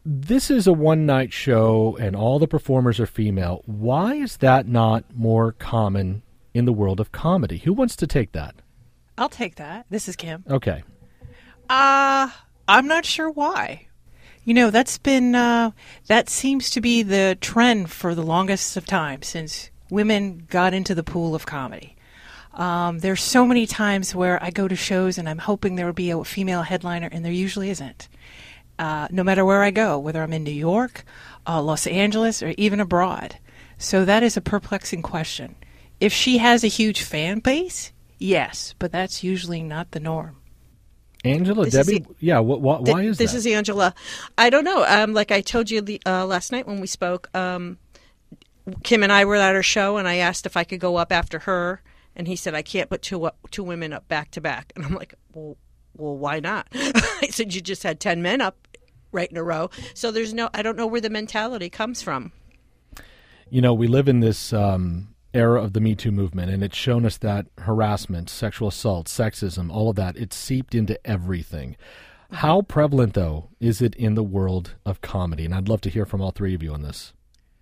This is a one-night show, and all the performers are female. Why is that not more common in the world of comedy? Who wants to take that? I'll take that. This is Kim. Okay. I'm not sure why. That's been, that seems to be the trend for the longest of time since women got into the pool of comedy. There's so many times where I go to shows and I'm hoping there will be a female headliner, and there usually isn't. No matter where I go, whether I'm in New York, Los Angeles, or even abroad. So that is a perplexing question. If she has a huge fan base, yes, but that's usually not the norm. Angela, Debbie, why is that? This is Angela. I don't know. Like I told you last night when we spoke, Kim and I were at her show, and I asked if I could go up after her, and he said, I can't put two women up back to back. And I'm like, well, why not? I said, you just had 10 men up right in a row. So I don't know where the mentality comes from. We live in this era of the Me Too movement, and it's shown us that harassment, sexual assault, sexism, all of that, it's seeped into everything. Mm-hmm. How prevalent, though, is it in the world of comedy? And I'd love to hear from all three of you on this.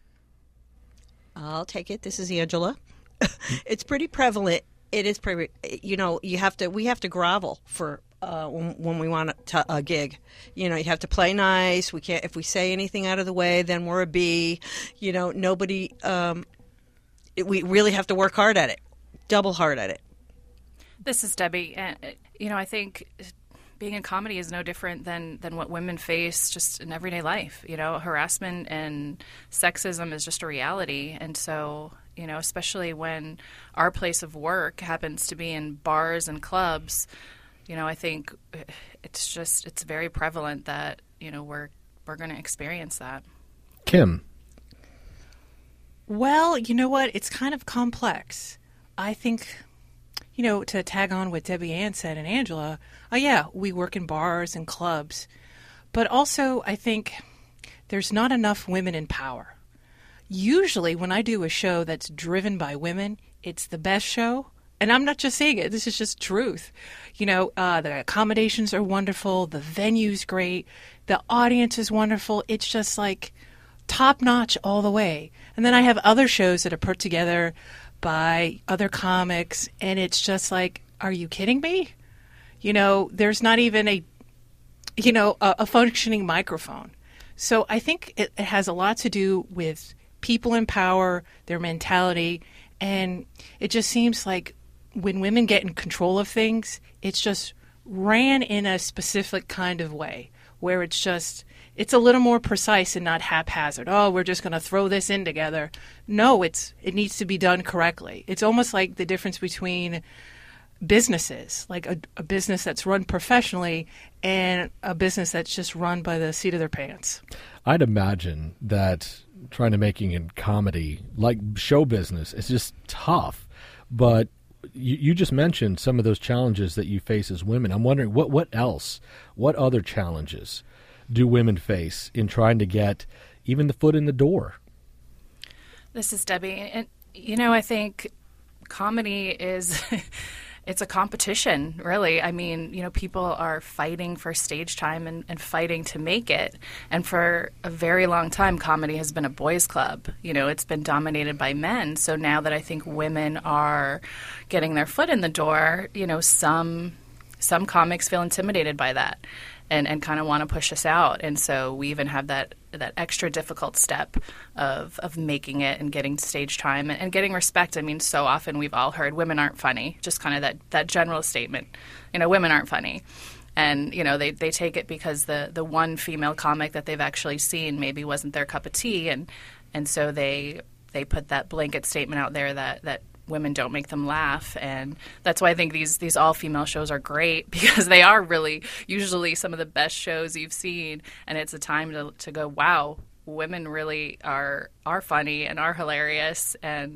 I'll take it. This is Angela. It's pretty prevalent. It is pretty, we have to grovel for when we want a gig. You have to play nice. We can't, if we say anything out of the way, then we're a B. Nobody, we really have to work hard at it, double hard at it. This is Debbie. And, I think being in comedy is no different than what women face just in everyday life. Harassment and sexism is just a reality. And so, especially when our place of work happens to be in bars and clubs, I think it's very prevalent that, we're going to experience that. Kim. Well, you know what? It's kind of complex. I think, to tag on what Debbie Ann said and Angela, we work in bars and clubs. But also, I think there's not enough women in power. Usually, when I do a show that's driven by women, it's the best show. And I'm not just saying it. This is just truth. The accommodations are wonderful. The venue's great. The audience is wonderful. It's just like top-notch all the way. And then I have other shows that are put together by other comics, and it's just like, are you kidding me? There's not even a functioning microphone. So I think it has a lot to do with people in power, their mentality, and it just seems like when women get in control of things, it's just ran in a specific kind of way, where it's a little more precise and not haphazard. Oh, we're just going to throw this in together. No, it needs to be done correctly. It's almost like the difference between businesses, like a business that's run professionally and a business that's just run by the seat of their pants. I'd imagine that trying to making in comedy, like show business, is just tough. But you just mentioned some of those challenges that you face as women. I'm wondering what else, what other challenges do women face in trying to get even the foot in the door? This is Debbie. And, I think comedy is it's a competition, really. I mean, people are fighting for stage time and fighting to make it. And for a very long time, comedy has been a boys' club. It's been dominated by men. So now that I think women are getting their foot in the door, some comics feel intimidated by that and kind of want to push us out. And so we even have that extra difficult step of making it and getting stage time and getting respect. I mean, so often we've all heard women aren't funny, just kind of that general statement, women aren't funny. And, they take it because the one female comic that they've actually seen maybe wasn't their cup of tea. And so they put that blanket statement out there that women don't make them laugh. And that's why I think these all-female shows are great, because they are really usually some of the best shows you've seen. And it's a time to go, wow, women really are funny and are hilarious. And,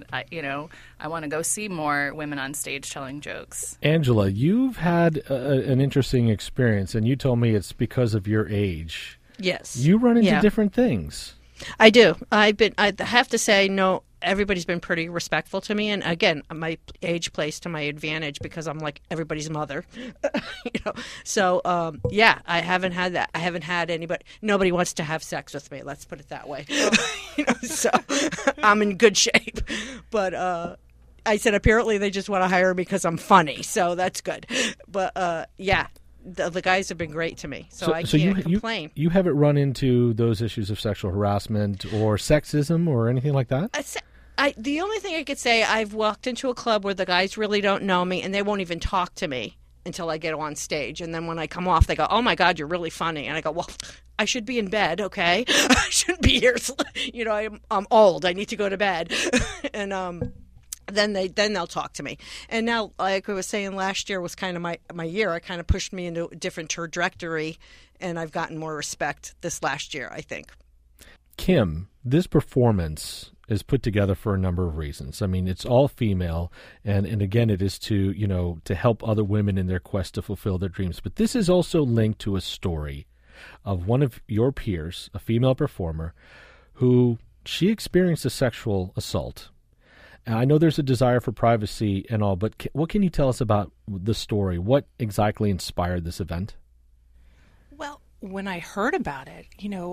I want to go see more women on stage telling jokes. Angela, you've had an interesting experience, and you told me it's because of your age. Yes. You run into different things. I do. I have to say, no, everybody's been pretty respectful to me. And again, my age plays to my advantage because I'm like everybody's mother, So I haven't had that. I haven't had anybody. Nobody wants to have sex with me. Let's put it that way. So I'm in good shape. But I said apparently they just want to hire me because I'm funny, so that's good. But the guys have been great to me, so I can't complain. You haven't run into those issues of sexual harassment or sexism or anything like that? The only thing I could say, I've walked into a club where the guys really don't know me and they won't even talk to me until I get on stage. And then when I come off, they go, "Oh my God, you're really funny." And I go, "Well, I should be in bed, okay? I shouldn't be here. I'm old. I need to go to bed." And then they'll talk to me. And now, like I was saying, last year was kind of my year. It kind of pushed me into a different trajectory, and I've gotten more respect this last year, I think. Kim, this performance is put together for a number of reasons. I mean, it's all female, and again, it is to help other women in their quest to fulfill their dreams. But this is also linked to a story of one of your peers, a female performer, who she experienced a sexual assault. I know there's a desire for privacy and all, but what can you tell us about the story? What exactly inspired this event? Well, when I heard about it,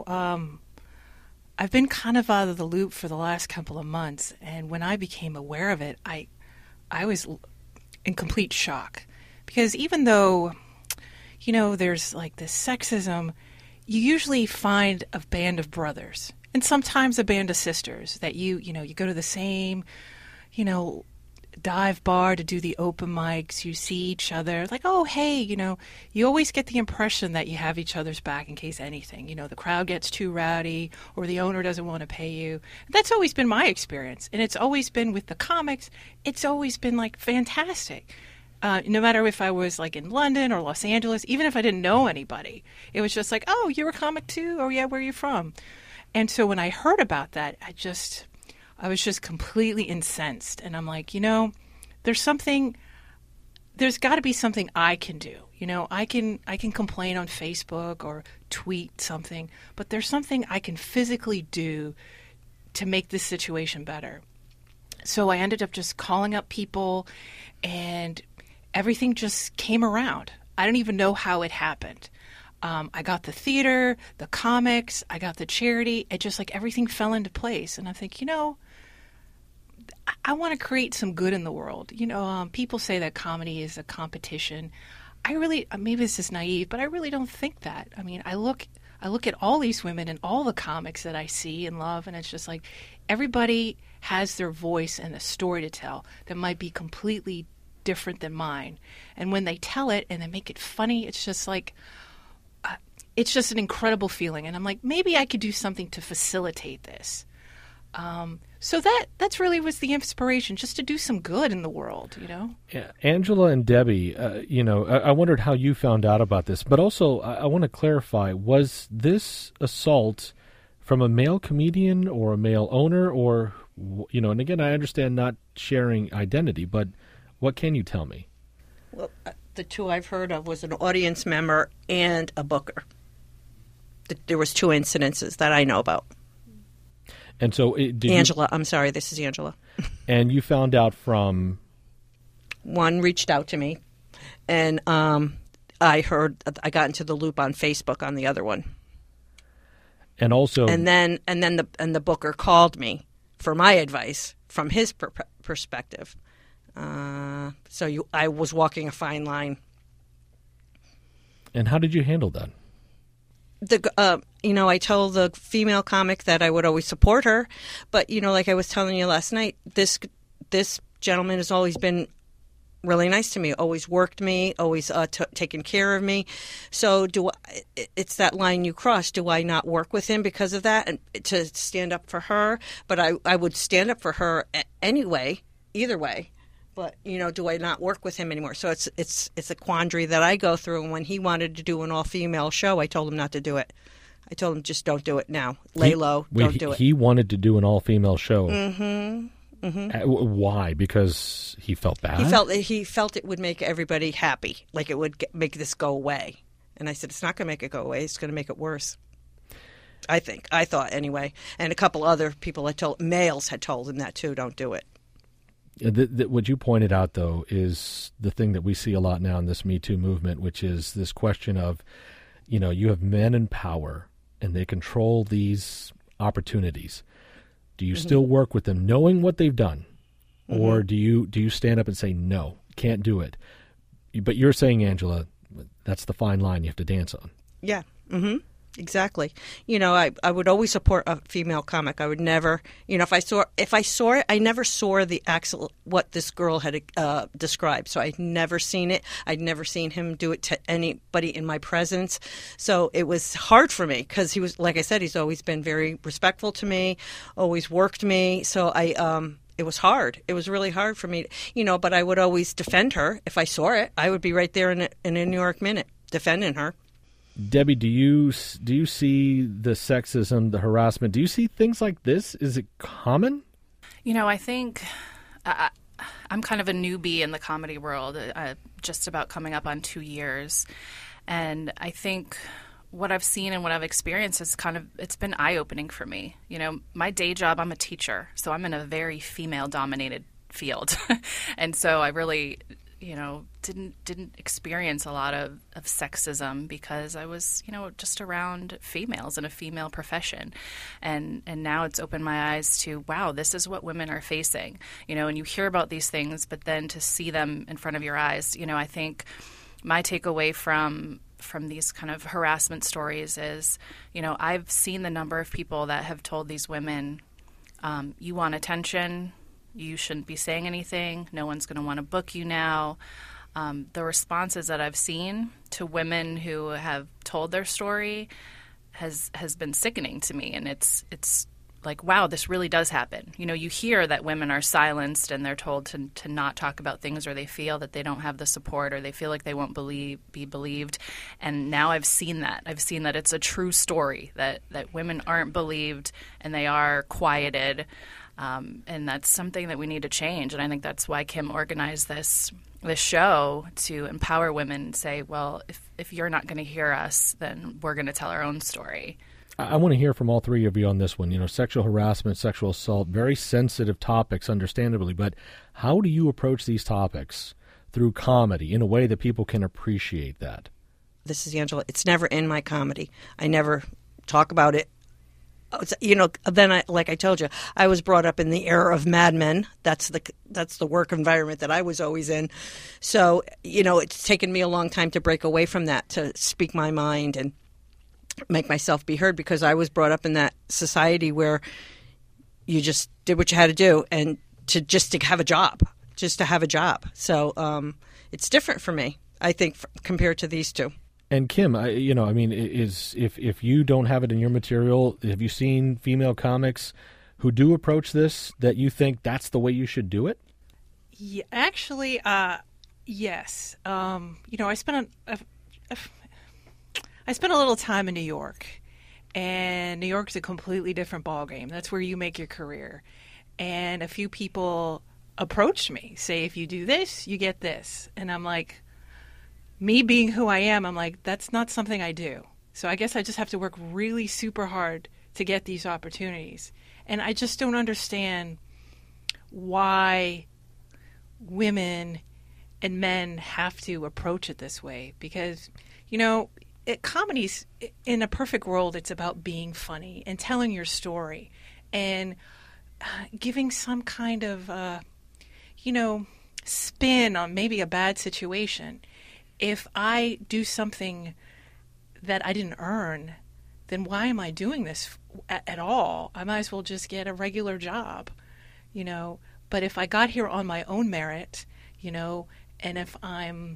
I've been kind of out of the loop for the last couple of months, and when I became aware of it, I was in complete shock. Because even though, there's like this sexism, you usually find a band of brothers, and sometimes a band of sisters that you go to the same dive bar to do the open mics. You see each other like, oh, hey, you always get the impression that you have each other's back in case anything. The crowd gets too rowdy or the owner doesn't want to pay you. That's always been my experience. And it's always been with the comics. It's always been like fantastic. No matter if I was like in London or Los Angeles, even if I didn't know anybody, it was just like, oh, you're a comic too? Oh, yeah, where are you from? And so when I heard about that, I was just completely incensed. And I'm like, there's got to be something I can do. I can complain on Facebook or tweet something, but there's something I can physically do to make this situation better. So I ended up just calling up people, and everything just came around. I don't even know how it happened. I got the theater, the comics, I got the charity. It just like everything fell into place. And I think, I want to create some good in the world. People say that comedy is a competition. Maybe this is naive, but I really don't think that. I mean, I look at all these women and all the comics that I see and love, and it's just like everybody has their voice and a story to tell that might be completely different than mine. And when they tell it and they make it funny, it's just like, it's just an incredible feeling. And I'm like, maybe I could do something to facilitate this. So that's really was the inspiration, just to do some good in the world, Yeah. Angela and Debbie, I wondered how you found out about this, but also I want to clarify, was this assault from a male comedian or a male owner or, and again, I understand not sharing identity, but what can you tell me? Well, the two I've heard of was an audience member and a booker. There was 2 incidences that I know about. And so, Angela, I'm sorry, this is Angela. And you found out from? One reached out to me, and I got into the loop on Facebook on the other one. And also, and then the booker called me for my advice from his perspective. I was walking a fine line. And how did you handle that? I told the female comic that I would always support her, but like I was telling you last night, this gentleman has always been really nice to me, always worked me, always taken care of me. So it's that line you cross. Do I not work with him because of that and to stand up for her? But I would stand up for her anyway, either way. But, do I not work with him anymore? So it's a quandary that I go through. And when he wanted to do an all-female show, I told him not to do it. I told him, just don't do it now. Lay low. Don't do it. He wanted to do an all-female show. Mm-hmm. Mm-hmm. Why? Because he felt bad? He felt it would make everybody happy, like it would make this go away. And I said, it's not going to make it go away. It's going to make it worse. I thought anyway. And a couple other people males had told him that too, don't do it. What you pointed out, though, is the thing that we see a lot now in this Me Too movement, which is this question of, you have men in power and they control these opportunities. Do you still work with them knowing what they've done? Or do you stand up and say, no, can't do it? But you're saying, Angela, that's the fine line you have to dance on. Yeah. Exactly. I would always support a female comic. I would never, if I saw it, I never saw the actual what this girl had described. So I'd never seen it. I'd never seen him do it to anybody in my presence. So it was hard for me because he was, like I said, he's always been very respectful to me, always worked me. So it was hard. It was really hard for me, but I would always defend her. If I saw it, I would be right there in a New York Minute defending her. Debbie, do you see the sexism, the harassment? Do you see things like this? Is it common? I think I'm kind of a newbie in the comedy world, just about coming up on 2 years. And I think what I've seen and what I've experienced is it's been eye-opening for me. My day job, I'm a teacher, so I'm in a very female-dominated field. And so I really didn't experience a lot of sexism because I was, just around females in a female profession. And now it's opened my eyes to, wow, this is what women are facing, and you hear about these things, but then to see them in front of your eyes, I think my takeaway from these kind of harassment stories is, I've seen the number of people that have told these women, you want attention, you shouldn't be saying anything, no one's going to want to book you now. The responses that I've seen to women who have told their story has been sickening to me. And it's like, wow, this really does happen. You hear that women are silenced and they're told to not talk about things, or they feel that they don't have the support, or they feel like they won't be believed. And now I've seen that. I've seen that it's a true story, that women aren't believed and they are quieted. And that's something that we need to change. And I think that's why Kim organized this show, to empower women and say, well, if you're not going to hear us, then we're going to tell our own story. I want to hear from all three of you on this one. Sexual harassment, sexual assault, very sensitive topics, understandably. But how do you approach these topics through comedy in a way that people can appreciate that? This is Angela. It's never in my comedy. I never talk about it. Then like I told you, I was brought up in the era of Mad Men. That's the work environment that I was always in. So, it's taken me a long time to break away from that, to speak my mind and make myself be heard, because I was brought up in that society where you just did what you had to do and to have a job, So it's different for me, I think, compared to these two. And Kim, if you don't have it in your material, have you seen female comics who do approach this that you think that's the way you should do it? Yeah, actually, yes. I spent a little time in New York, and New York's a completely different ballgame. That's where you make your career. And a few people approached me, say, if you do this, you get this. And I'm like, me being who I am, I'm like, that's not something I do. So I guess I just have to work really super hard to get these opportunities. And I just don't understand why women and men have to approach it this way. Because, comedy's, in a perfect world, it's about being funny and telling your story and giving some kind of, spin on maybe a bad situation. If I do something that I didn't earn, then why am I doing this at all? I might as well just get a regular job, But if I got here on my own merit, and if I'm,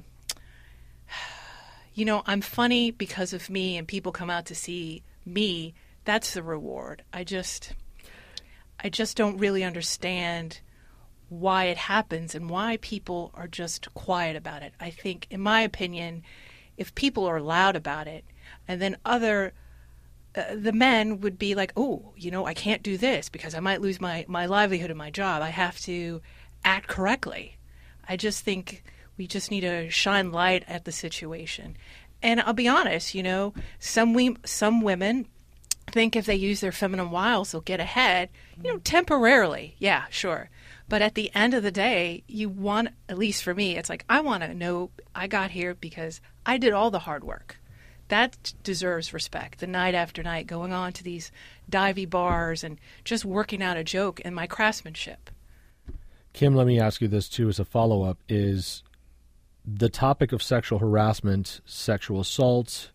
I'm funny because of me and people come out to see me, that's the reward. I just don't really understand why it happens and why people are just quiet about it. I think, in my opinion, if people are loud about it, and then the men would be like, oh, I can't do this because I might lose my livelihood and my job. I have to act correctly. I just think we just need to shine light at the situation. And I'll be honest, some women think if they use their feminine wiles, they'll get ahead, temporarily. Yeah, sure. But at the end of the day, you want, at least for me, it's like, I want to know I got here because I did all the hard work. That deserves respect. The night after night, going on to these divey bars and just working out a joke and my craftsmanship. Kim, let me ask you this, too, as a follow-up, is the topic of sexual harassment, sexual assault,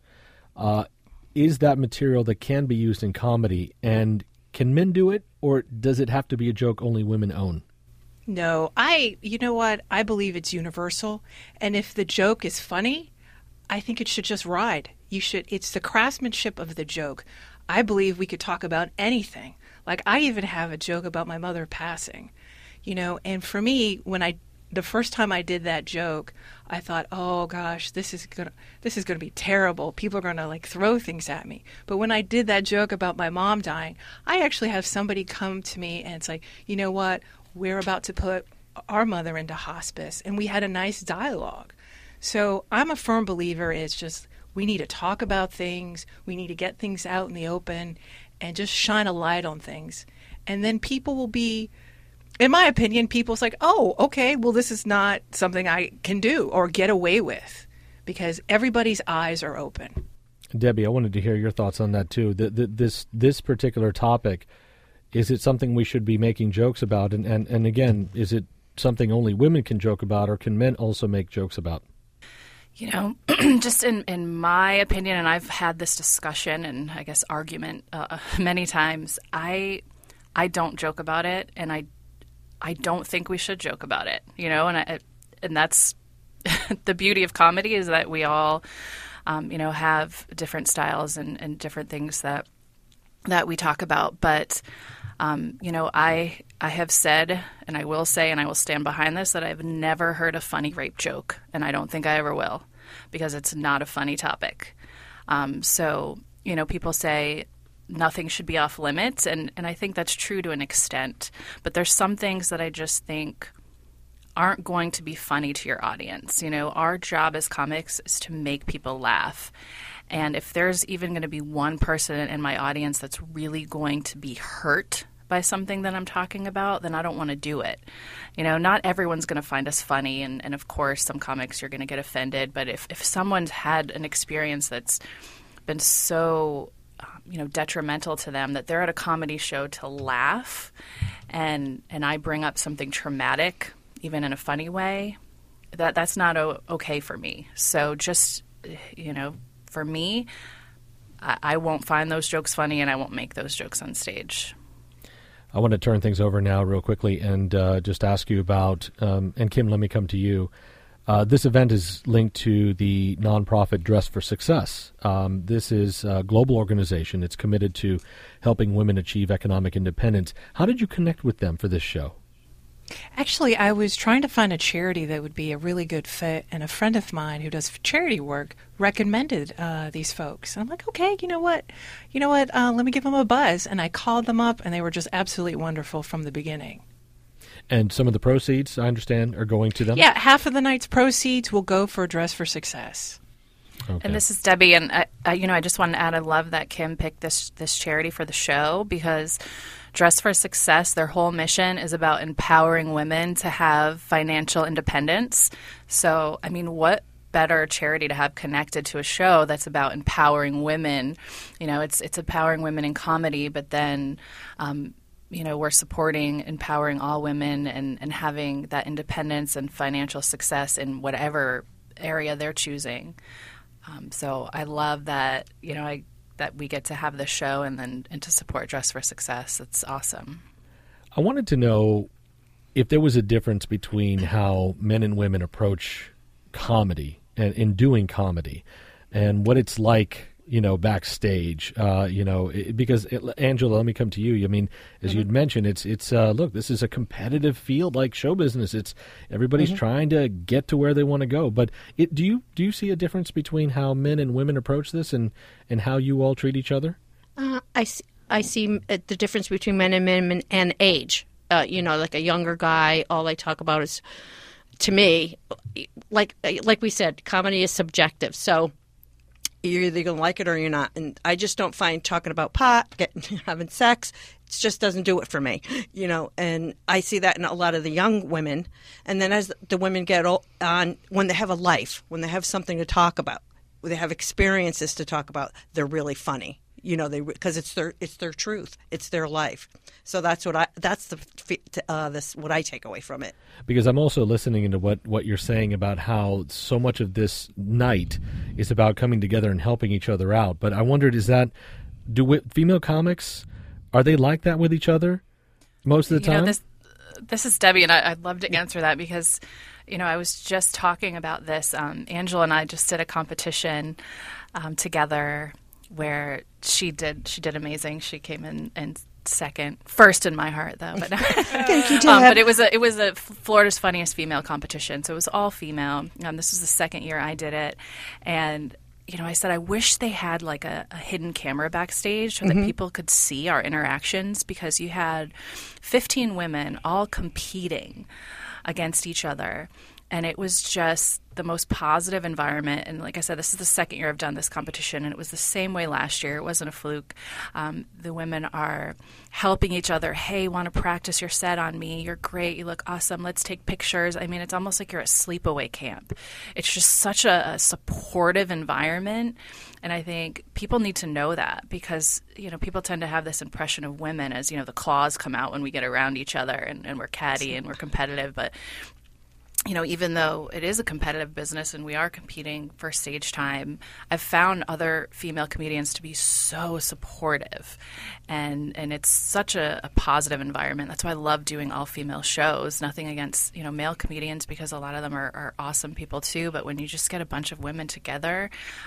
is that material that can be used in comedy? And can men do it, or does it have to be a joke only women own? No, you know what? I believe it's universal. And if the joke is funny, I think it should just ride. It's the craftsmanship of the joke. I believe we could talk about anything. Like, I even have a joke about my mother passing, and for me, the first time I did that joke, I thought, oh gosh, this is gonna be terrible. People are gonna throw things at me. But when I did that joke about my mom dying, I actually have somebody come to me and it's like, you know what? We're about to put our mother into hospice, and we had a nice dialogue. So I'm a firm believer it's just we need to talk about things, we need to get things out in the open, and just shine a light on things. And then people will be, in my opinion, people's like, oh, okay, well, this is not something I can do or get away with, because everybody's eyes are open. Debbie, I wanted to hear your thoughts on that, too. This particular topic, is it something we should be making jokes about? And again, is it something only women can joke about, or can men also make jokes about? Just in my opinion, and I've had this discussion and I guess argument many times, I don't joke about it, and I don't think we should joke about it, and that's the beauty of comedy, is that we all, have different styles and different things that we talk about. But, I have said, and I will say, and I will stand behind this, that I've never heard a funny rape joke, and I don't think I ever will, because it's not a funny topic. So, people say nothing should be off limits, and I think that's true to an extent. But there's some things that I just think aren't going to be funny to your audience. Our job as comics is to make people laugh. And if there's even going to be one person in my audience that's really going to be hurt by something that I'm talking about, then I don't want to do it. Not everyone's going to find us funny, and of course, some comics you're going to get offended. But if someone's had an experience that's been so detrimental to them that they're at a comedy show to laugh, and I bring up something traumatic, even in a funny way, that's not okay for me. So just, for me, I won't find those jokes funny, and I won't make those jokes on stage. I want to turn things over now real quickly and just ask you about, and Kim, let me come to you. This event is linked to the nonprofit Dress for Success. This is a global organization. It's committed to helping women achieve economic independence. How did you connect with them for this show? Actually, I was trying to find a charity that would be a really good fit, and a friend of mine who does charity work recommended these folks. And I'm like, okay, you know what? Let me give them a buzz. And I called them up, and they were just absolutely wonderful from the beginning. And some of the proceeds, I understand, are going to them? Yeah, half of the night's proceeds will go for Dress for Success. Okay. And this is Debbie, and I just want to add, I love that Kim picked this charity for the show, because Dress for Success, their whole mission is about empowering women to have financial independence. So, what better charity to have connected to a show that's about empowering women? It's empowering women in comedy, but then, we're supporting empowering all women and having that independence and financial success in whatever area they're choosing. So I love that, that we get to have this show and to support Dress for Success. It's awesome. I wanted to know if there was a difference between how men and women approach comedy and in doing comedy, and what it's like, backstage, because Angela, let me come to you. As you'd mentioned, it's look, this is a competitive field like show business. It's everybody's trying to get to where they want to go. But do you see a difference between how men and women approach this and how you all treat each other? I see the difference between men and women and age. Like a younger guy, all I talk about is, to me, like we said, comedy is subjective. So You're either going to like it or you're not. And I just don't find talking about pot, having sex, it just doesn't do it for me, And I see that in a lot of the young women. And then as the women get on, when they have a life, when they have something to talk about, when they have experiences to talk about, they're really funny. Because it's their truth, it's their life. So that's what I take away from it. Because I'm also listening into what you're saying about how so much of this night is about coming together and helping each other out. But I wondered, do female comics, are they like that with each other most of the time? This is Debbie, and I'd love to answer that because, I was just talking about this. Angela and I just did a competition together where she did amazing. She came in first in my heart though. But thank you, but it was a Florida's Funniest Female competition, so it was all female. This was the second year I did it, and I said I wish they had like a hidden camera backstage so that people could see our interactions, because you had 15 women all competing against each other. And it was just the most positive environment. And like I said, this is the second year I've done this competition, and it was the same way last year. It wasn't a fluke. The women are helping each other. Hey, want to practice your set on me? You're great. You look awesome. Let's take pictures. I mean, it's almost like you're at sleepaway camp. It's just such a supportive environment. And I think people need to know that, because, people tend to have this impression of women as, the claws come out when we get around each other and we're catty and we're competitive. But even though it is a competitive business and we are competing for stage time, I've found other female comedians to be so supportive, and it's such a positive environment. That's why I love doing all-female shows. Nothing against, male comedians, because a lot of them are awesome people too, but when you just get a bunch of women together,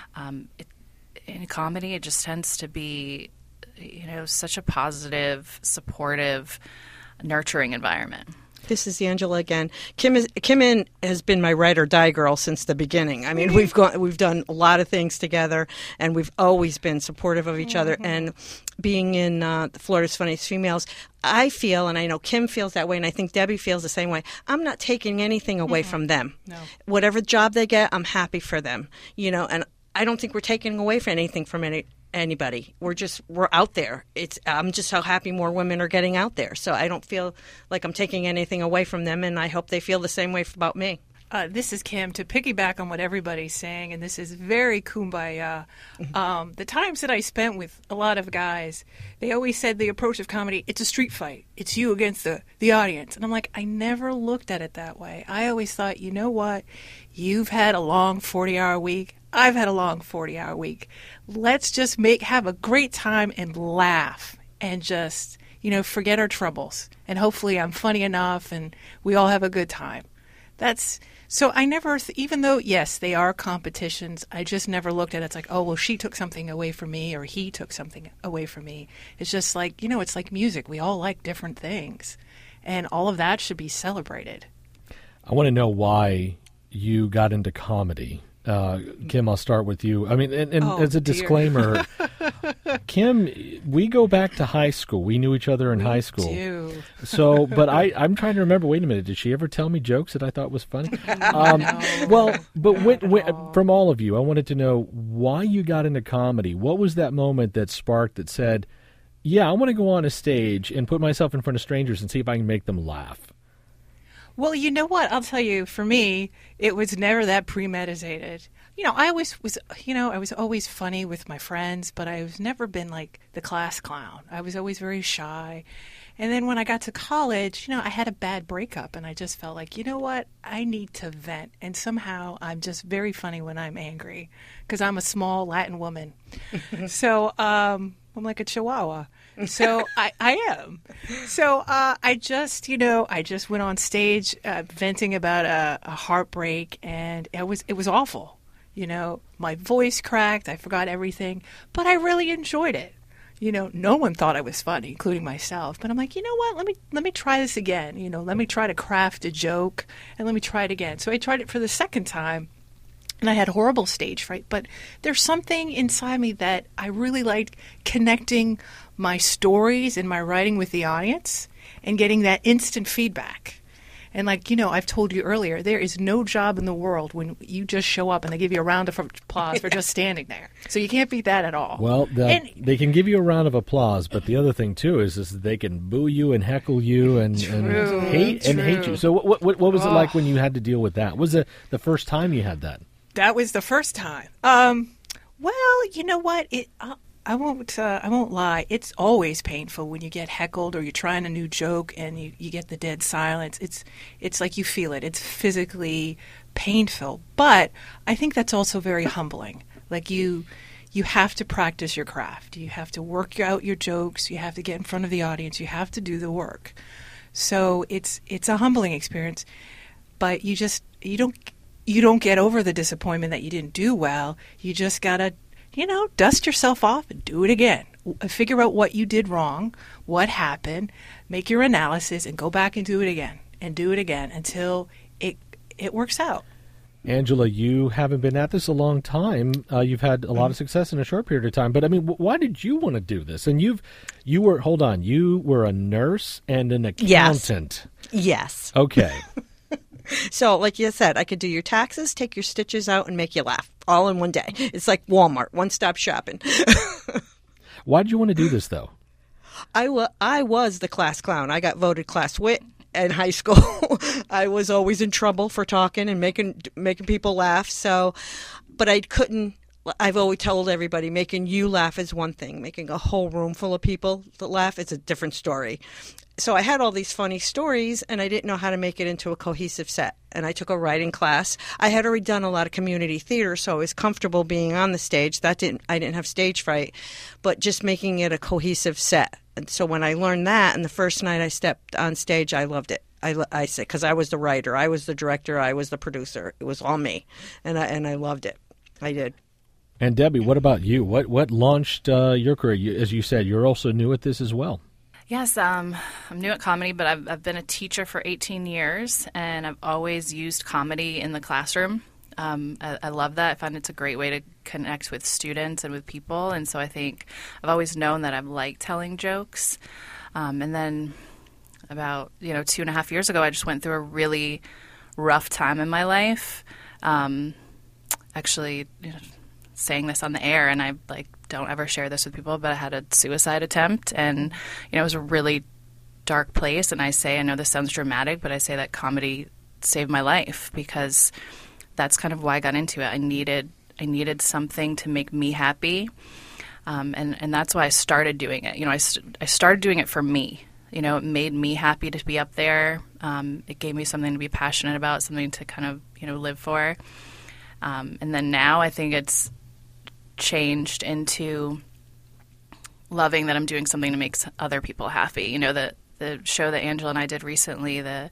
in comedy, it just tends to be, such a positive, supportive, nurturing environment. This is Angela again. Kim has been my ride or die girl since the beginning. I mean, we've done a lot of things together, and we've always been supportive of each other. And being in Florida's Funniest Females, I feel, and I know Kim feels that way, and I think Debbie feels the same way. I'm not taking anything away from them. No. Whatever job they get, I'm happy for them. And I don't think we're taking away from anything from anybody. We're out there. I'm just so happy more women are getting out there. So I don't feel like I'm taking anything away from them, and I hope they feel the same way about me. This is Kim. To piggyback on what everybody's saying, and this is very kumbaya, the times that I spent with a lot of guys, they always said the approach of comedy, it's a street fight. It's you against the audience. And I'm like, I never looked at it that way. I always thought, you know what? You've had a long 40-hour week. I've had a long 40-hour week. Let's just have a great time and laugh and just, forget our troubles. And hopefully I'm funny enough and we all have a good time. So I never, even though, yes, they are competitions, I just never looked at it. It's like, oh, well, she took something away from me or he took something away from me. It's just like, it's like music. We all like different things. And all of that should be celebrated. I want to know why you got into comedy. Kim, I'll start with you. I mean, and as a disclaimer, Kim, we go back to high school. We knew each other in high school. Do. So, but I'm trying to remember. Wait a minute. Did she ever tell me jokes that I thought was funny? No. Well, but from all of you, I wanted to know why you got into comedy. What was that moment that sparked that said, yeah, I want to go on a stage and put myself in front of strangers and see if I can make them laugh? Well, you know what? I'll tell you, for me, it was never that premeditated. I was always funny with my friends, but I was never been like the class clown. I was always very shy. And then when I got to college, I had a bad breakup, and I just felt like, you know what? I need to vent. And somehow I'm just very funny when I'm angry, because I'm a small Latin woman. So I'm like a chihuahua. So I am. So I just went on stage venting about a heartbreak, and it was awful. My voice cracked. I forgot everything, but I really enjoyed it. No one thought I was funny, including myself. But I'm like, you know what? Let me try this again. Let me try to craft a joke, and let me try it again. So I tried it for the second time. And I had horrible stage fright, but there's something inside me that I really liked, connecting my stories and my writing with the audience and getting that instant feedback. And like, I've told you earlier, there is no job in the world when you just show up and they give you a round of applause for just standing there. So you can't beat that at all. Well, they can give you a round of applause, but the other thing too is that they can boo you and heckle you and hate you. So what was it like when you had to deal with that? Was it the first time you had that? That was the first time. Well, you know what? I won't lie. It's always painful when you get heckled or you're trying a new joke and you get the dead silence. It's like you feel it. It's physically painful. But I think that's also very humbling. Like you have to practice your craft. You have to work out your jokes. You have to get in front of the audience. You have to do the work. So it's a humbling experience. But you don't get over the disappointment that you didn't do well. You just gotta, dust yourself off and do it again. Figure out what you did wrong, what happened, make your analysis, and go back and do it again until it works out. Angela, you haven't been at this a long time. You've had a lot of success in a short period of time. But I mean, why did you want to do this? And you were a nurse and an accountant. Yes. Okay. So, like you said, I could do your taxes, take your stitches out, and make you laugh all in one day. It's like Walmart, one-stop shopping. Why did you want to do this, though? I was the class clown. I got voted class wit in high school. I was always in trouble for talking and making people laugh. So, but I couldn't. I've always told everybody, making you laugh is one thing. Making a whole room full of people that laugh is a different story. So I had all these funny stories, and I didn't know how to make it into a cohesive set. And I took a writing class. I had already done a lot of community theater, so I was comfortable being on the stage. I didn't have stage fright, but just making it a cohesive set. And so when I learned that, and the first night I stepped on stage, I loved it. I said, because I was the writer, I was the director, I was the producer. It was all me, and I loved it. I did. And Debbie, what about you? What launched your career? As you said, you're also new at this as well. Yes, I'm new at comedy, but I've been a teacher for 18 years, and I've always used comedy in the classroom. I love that. I find it's a great way to connect with students and with people, and so I think I've always known that I like telling jokes. And then about 2.5 years ago, I just went through a really rough time in my life. Actually, saying this on the air, and I don't ever share this with people, but I had a suicide attempt, and it was a really dark place. And I know this sounds dramatic, but I say that comedy saved my life, because that's kind of why I got into it. I needed something to make me happy, and that's why I started doing it. I started doing it for me. It made me happy to be up there. It gave me something to be passionate about, something to kind of live for. And then now I think it's changed into loving that I'm doing something to make other people happy. The show that Angela and I did recently, the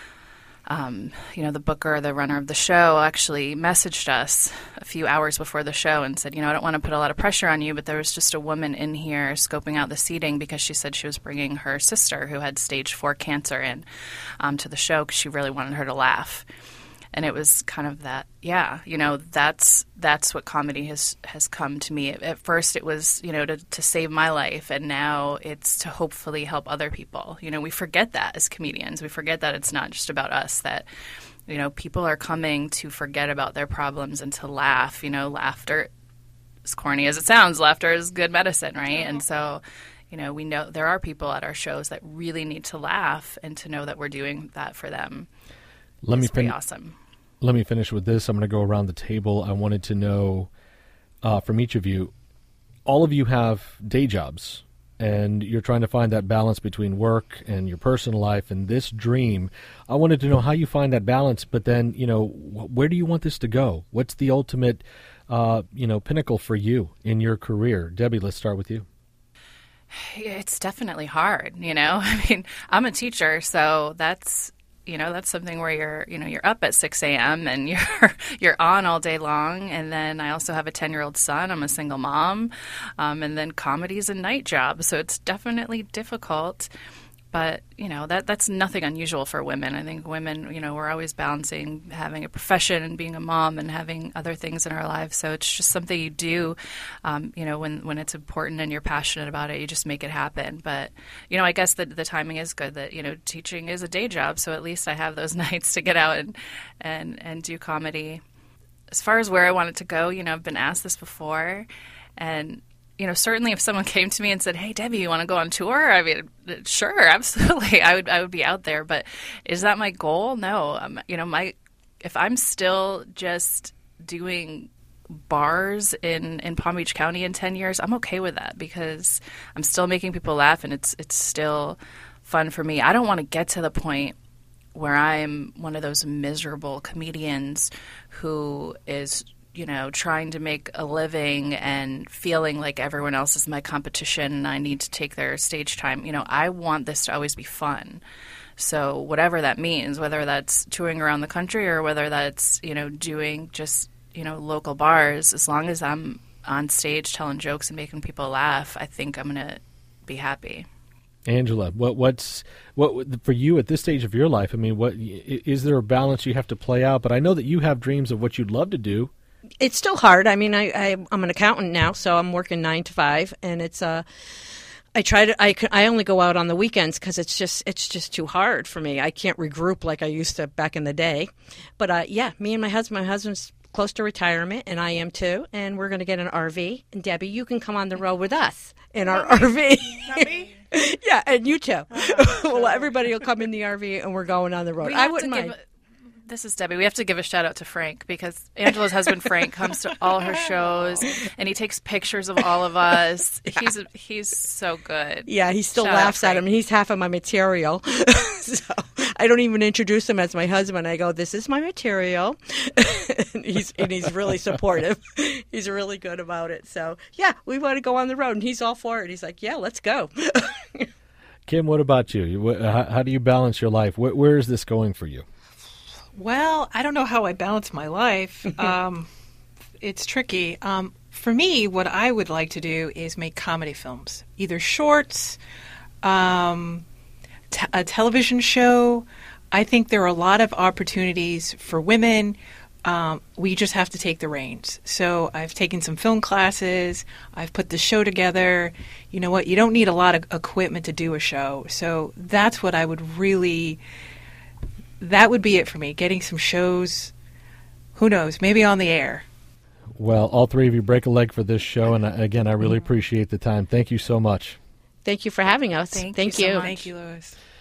booker, the runner of the show, actually messaged us a few hours before the show and said, I don't want to put a lot of pressure on you, but there was just a woman in here scoping out the seating because she said she was bringing her sister who had stage 4 cancer in to the show because she really wanted her to laugh. And it was kind of that, that's what comedy has come to me. At first it was, to save my life, and now it's to hopefully help other people. We forget that as comedians. We forget that it's not just about us, that, people are coming to forget about their problems and to laugh. Laughter, as corny as it sounds, laughter is good medicine, right? And so, we know there are people at our shows that really need to laugh, and to know that we're doing that for them is pretty awesome. Let me finish with this. I'm going to go around the table. I wanted to know from each of you, all of you have day jobs, and you're trying to find that balance between work and your personal life and this dream. I wanted to know how you find that balance, but then, where do you want this to go? What's the ultimate, pinnacle for you in your career? Debbie, let's start with you. It's definitely hard, I mean, I'm a teacher, so that's something where you're up at 6 a.m. and you're on all day long. And then I also have a 10-year-old son. I'm a single mom. And then comedy's a night job. So it's definitely difficult. But, that's nothing unusual for women. I think women, we're always balancing having a profession and being a mom and having other things in our lives. So it's just something you do, when it's important and you're passionate about it, you just make it happen. But, I guess the timing is good that, teaching is a day job. So at least I have those nights to get out and do comedy. As far as where I want it to go, I've been asked this before. And certainly if someone came to me and said, "Hey, Debbie, you want to go on tour?" I mean, sure, absolutely. I would be out there. But is that my goal? No. If I'm still just doing bars in Palm Beach County in 10 years, I'm okay with that because I'm still making people laugh and it's still fun for me. I don't want to get to the point where I'm one of those miserable comedians who is trying to make a living and feeling like everyone else is my competition and I need to take their stage time. I want this to always be fun. So whatever that means, whether that's touring around the country or whether that's, doing just, local bars, as long as I'm on stage telling jokes and making people laugh, I think I'm going to be happy. Angela, what for you at this stage of your life? I mean, what is there a balance you have to play out? But I know that you have dreams of what you'd love to do. It's still hard. I mean, I'm an accountant now, so I'm working 9 to 5, and it's I only go out on the weekends because it's just too hard for me. I can't regroup like I used to back in the day. But me and my husband's close to retirement, and I am too, and we're going to get an RV. And Debbie, you can come on the road with us in our RV. Not me? Yeah, and you too. Well, everybody will come in the RV, and we're going on the road. I wouldn't mind. This is Debbie. We have to give a shout out to Frank because Angela's husband Frank comes to all her shows and he takes pictures of all of us. Yeah. He's so good. Yeah, he still laughs at him, and he's half of my material. So I don't even introduce him as my husband. I go, "This is my material," and he's really supportive. He's really good about it. So yeah, we want to go on the road, and he's all for it. He's like, "Yeah, let's go." Kim, what about you? How do you balance your life? Where is this going for you? Well, I don't know how I balance my life. It's tricky. For me, what I would like to do is make comedy films, either shorts, a television show. I think there are a lot of opportunities for women. We just have to take the reins. So I've taken some film classes. I've put the show together. You know what? You don't need a lot of equipment to do a show. So that's what I would really... That would be it for me, getting some shows, who knows, maybe on the air. Well, all three of you break a leg for this show, and again, I really appreciate the time. Thank you so much. Thank you for having us. Thank you. So much. Thank you, Lois.